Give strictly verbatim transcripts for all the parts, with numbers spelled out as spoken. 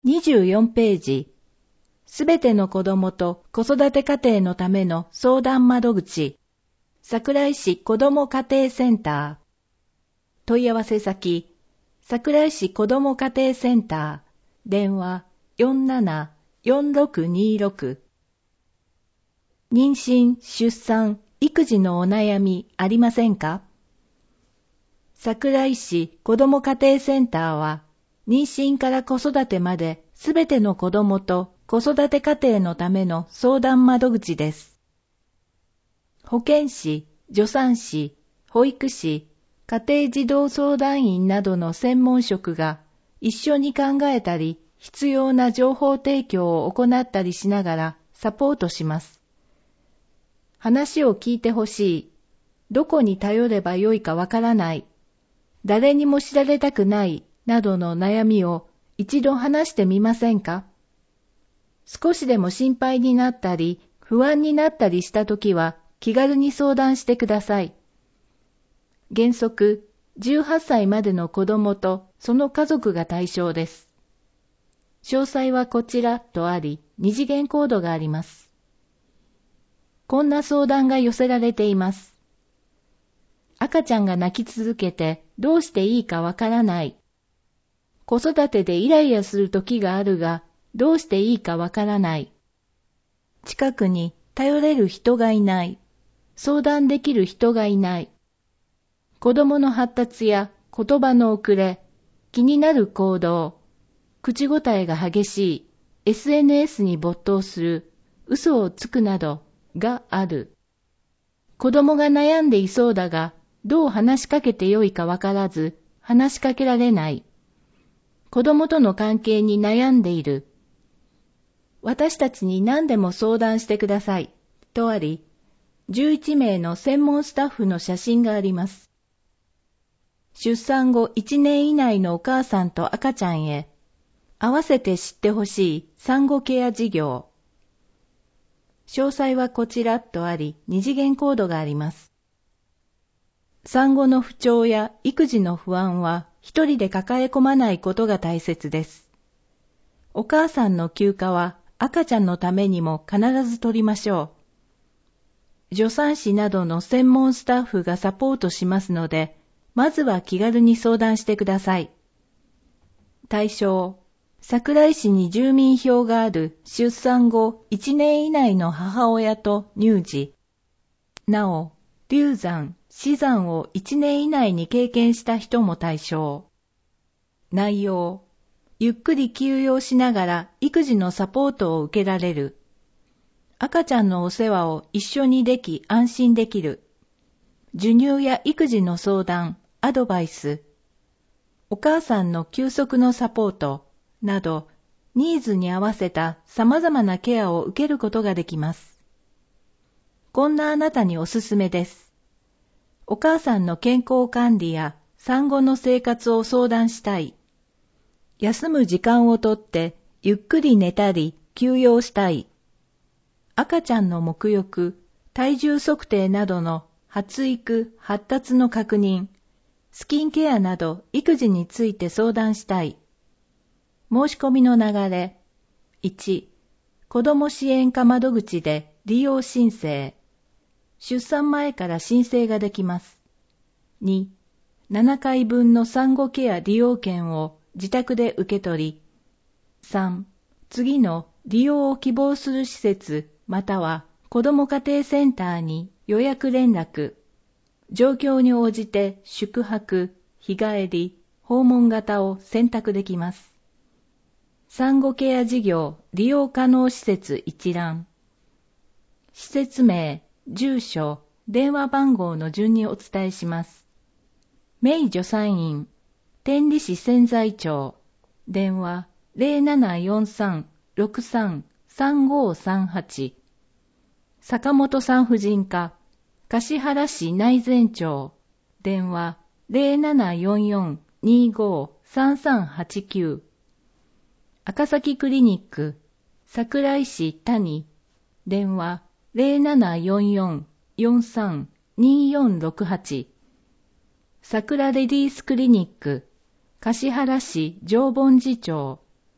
にじゅうよんページ、すべての子どもと子育て家庭のための相談窓口、桜井市子ども家庭センター。問い合わせ先、桜井市子ども家庭センター、電話 よんななよんろくにろく。妊娠、出産、育児のお悩みありませんか？桜井市子ども家庭センターは、妊娠から子育てまで、すべての子どもと子育て家庭のための相談窓口です。保健師、助産師、保育士、家庭児童相談員などの専門職が一緒に考えたり、必要な情報提供を行ったりしながらサポートします。話を聞いてほしい、どこに頼ればよいかわからない、誰にも知られたくないなどの悩みを一度話してみませんか？少しでも心配になったり、不安になったりしたときは気軽に相談してください。原則、じゅうはっさいまでの子どもとその家族が対象です。詳細はこちらとあり、二次元コードがあります。こんな相談が寄せられています。赤ちゃんが泣き続けてどうしていいかわからない。子育てでイライラする時があるが、どうしていいかわからない。近くに頼れる人がいない。相談できる人がいない。子供の発達や言葉の遅れ、気になる行動、口答えが激しい、エスエヌエス に没頭する、嘘をつくなどがある。子供が悩んでいそうだが、どう話しかけてよいかわからず、話しかけられない。子供との関係に悩んでいる。私たちに何でも相談してください。とあり、じゅういちめいの専門スタッフの写真があります。出産後いちねん以内のお母さんと赤ちゃんへ、合わせて知ってほしい産後ケア事業。詳細はこちらとあり、二次元コードがあります。産後の不調や育児の不安は一人で抱え込まないことが大切です。お母さんの休暇は赤ちゃんのためにも必ず取りましょう。助産師などの専門スタッフがサポートしますので、まずは気軽に相談してください。対象、桜井市に住民票がある出産後いちねん以内の母親と乳児。なお、流産、死産をいちねん以内に経験した人も対象。内容、ゆっくり休養しながら育児のサポートを受けられる。赤ちゃんのお世話を一緒にでき安心できる。授乳や育児の相談、アドバイス。お母さんの休息のサポートなど、ニーズに合わせた様々なケアを受けることができます。こんなあなたにおすすめです。お母さんの健康管理や産後の生活を相談したい。休む時間をとってゆっくり寝たり休養したい。赤ちゃんの沐浴、体重測定などの発育、発達の確認、スキンケアなど育児について相談したい。申し込みの流れ。いち、子ども支援課窓口で利用申請。出産前から申請ができます。に、ななかいぶんの産後ケア利用券を自宅で受け取り。さん、次の利用を希望する施設または子ども家庭センターに予約連絡。状況に応じて宿泊、日帰り、訪問型を選択できます。産後ケア事業利用可能施設一覧。施設名、住所、電話番号の順にお伝えします。名助産院、天理市千載町、電話 ゼロななよんさん ろくさん さんごさんはち。坂本産婦人科、橿原市内前町、電話 ゼロななよんよん にご さんさんはちきゅう。赤崎クリニック、桜井市谷、電話 ゼロななよんよん よんさん によんろくはち。桜レディースクリニック、橿原市常盆寺町、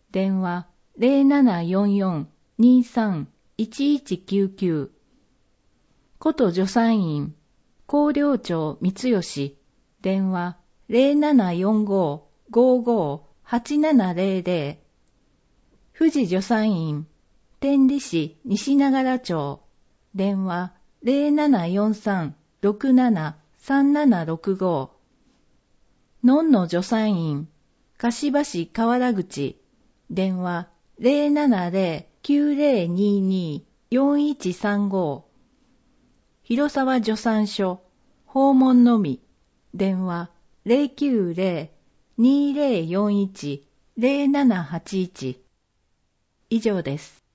電話 ゼロななよんよん にさん いちいちきゅうきゅう。こと助産院、広陵町三吉、電話 ゼロななよんご ごご はちななゼロゼロ。富士助産院、天理市西長良町、電話 ゼロななよんさん ろくなな さんななろくご。のんの助産院、柏市河原口、電話 ゼロななゼロ きゅうゼロにに よんいちさんご。広沢助産所、訪問のみ、電話 ゼロきゅうゼロ にゼロよんいち ゼロななはちいち。以上です。